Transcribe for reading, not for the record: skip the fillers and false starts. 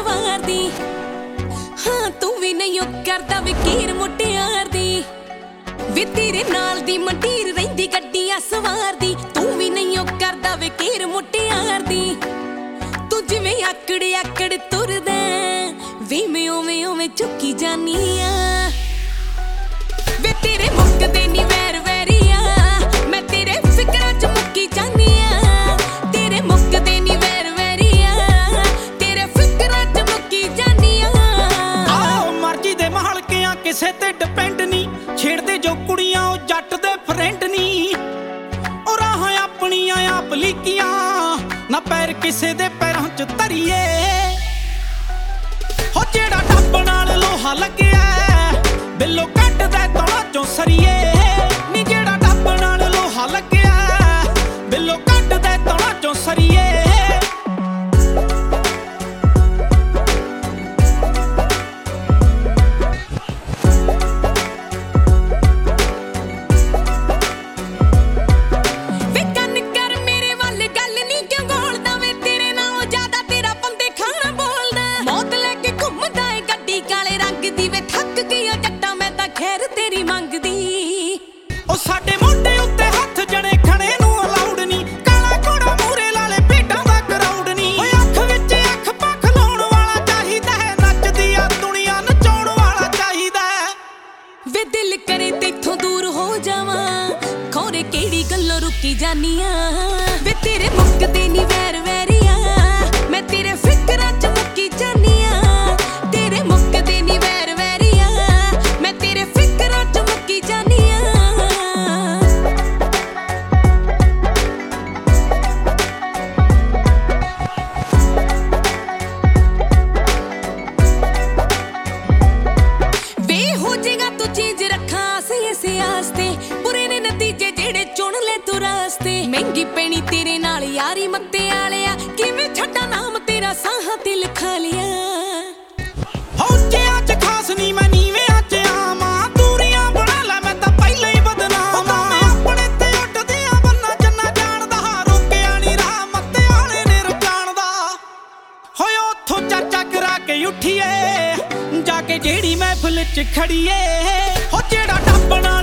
सवारदी। हाँ तू भी नहीं करदा वकीर मुटियार दी वे तेरे नाल दी मंडीर रहिंदी गड्डियां सवारदी। तू भी नहीं करदा वकीर मुटियार दी तू जिवें आकड़ आकड़ तुरदा वे मैं उवें उवें झुकी जानी आ वे तेरे मुकदे नी वैर वैरिया मैं तेरे फिकरां च मुक्की जानी आ तेरे मुकदे नी वैर वैरिया तेरे फिकरां च मुक्की जानी आ। मर्जी दे महलकियां किसे ते डिपेंड नी छेड़दे जो कुड़ियां ओ जट दे फ्रेंड नी ओ राह अपनियां आप लीकियां ना पैर किसे दे पैरां च धरीए हो जेड़ा डब्ब नाल लोहा लग्या बिल्लो कट दे तौला चों सरीए नी जेड़ा डब्ब नाल लोहा लग्या बिल्लो कट दे तौला चों सरीए। तेरी मंगदी ओ साडे मोढे उत्ते हत्थ जने खणे नूं अलाउड नी काला घोड़ा मूरे लाले भेडां दा क्राउड नी ओए अख विच अख पख लाउण वाला चाहीदा है नचदी आ दुनिया नचाउण वाला चाहीदा है वे दिल करे तेथों दूर हो जावां खोरे केड़ी गल्लों रुकी जानी आ वे तेरे मुकदे नी वैर वैरिया मैं तेरे फिकरां च मुक्की जानी आ तेरे मुकदे नी वैर वैरिया मैं तेरे फिकरां च मुक्की जानी आ। वे हो जाएगा तू चीज रखा से आस्ते बुरे ने नतीजे जेड़े चुन ले तू रास्ते महंगी पैनी तेरे नाल यारी मत्ते आलिया किवें छड्डा नाम तेरा साहां ते लिखा लिया हो जिया च खास नी मैं नीवें च आवां दूरियां बना लै मैं तां पहले ही बदनाम मैं अपने ते उठदियां बन्ना जन्ना जाणदा रोकिया नी राह मत्ते आले ने रजाणदा होए उत्थों चर्चा करा के उठिए जाके जेड़ी महफिल च खड़ीए हो जेड़ा डब्ब नाल